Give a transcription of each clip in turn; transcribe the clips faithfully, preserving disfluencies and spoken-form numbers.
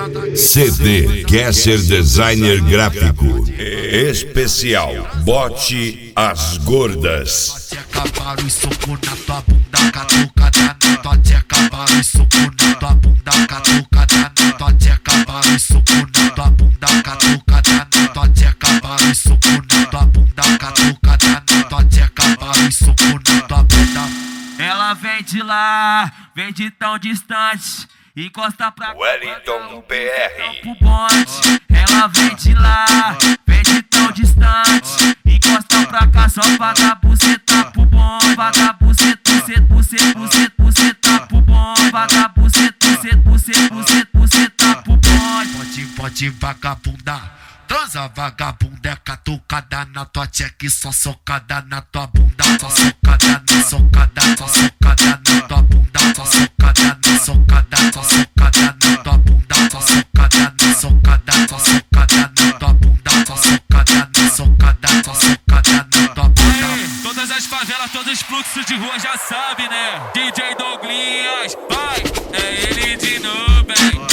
C D Kesser Designer Gráfico. Especial Bote as Gordas. Cavalo e soco na tua bunda, catucada na tua tcheca, cavalo e soco na tua bunda, catucada na tua tcheca, cavalo e soco na tua bunda, catucada na tua tcheca, cavalo e soco na tua bunda, catucada na tua tcheca, cavalo e soco na tua bunda. Ela vem de lá, vem de tão distante, encosta pra Wellington P R. Ela vem de lá, vem de tão distante, encosta pra cá só paga buceta pro bom, paga buceta, buceta, buceta, buceta, buceta pro bom, paga buceta, buceta, buceta, buceta, buceta pro bom. Pode, pode vagabunda, transa vagabunda, é catucada na tua tcheca e só socada na tua bunda, só socada na socada, só socada na tua bunda, só socada na socada, só socada na tua bunda, só socada na socada, só socada na tua bunda, só socada na socada, só socada na tua bunda. Todas as favelas, todos os fluxos de rua já sabe, né? D J Douglas, vai, é ele de novo, hein?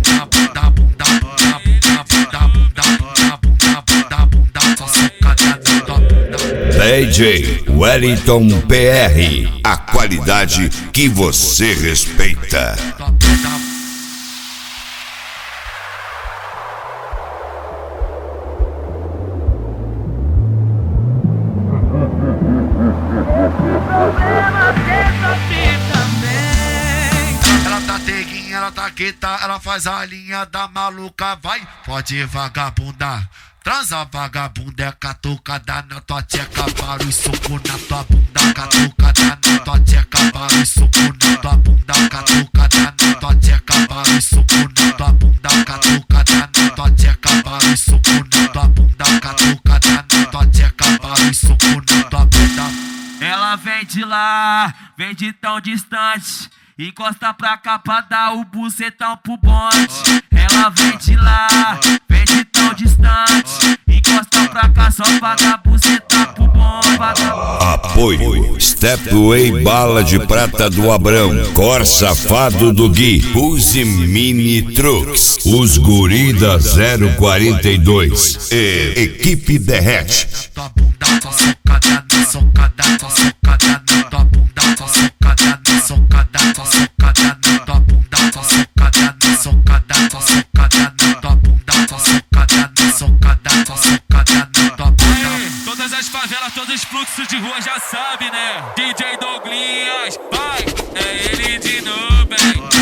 D J Wellington P R, a qualidade que você respeita. Ela tá teguinha, ela tá quieta, ela faz a linha da maluca, vai, pode vagabunda. Transa vagabunda, é catucada na tua tcheca, cavalo e soco na tua bunda, catucada na tua tcheca, cavalo e soco na tua bunda, catucada na tua tcheca, cavalo e soco na tua bunda, catucada na tua tcheca, cavalo e soco na tua bunda, catucada na tua tcheca, cavalo e soco na tua bunda. Ela vem de lá, vem de tão distante, encosta pra cá pra dar o bucetão pro bonde. Ela vem de lá, vem de tão distante, encosta pra cá só paga buceta pro bonde. Apoio Stepway Bala de Prata do Abrão, Cor Safado do Gui, Use Mini Trucks, Os Guri da zero quarenta e dois e Equipe Derrete. Tua bunda só socada na socada, só socada na tua bunda, só socada na socada, só socada na tua bunda, só socada na socada, só socada na tua bunda, só socada na socada, só socada na tua bunda. Todas as favelas, todos os fluxos de rua já sabe, né? D J Douglas, vai, é ele de novo, hein?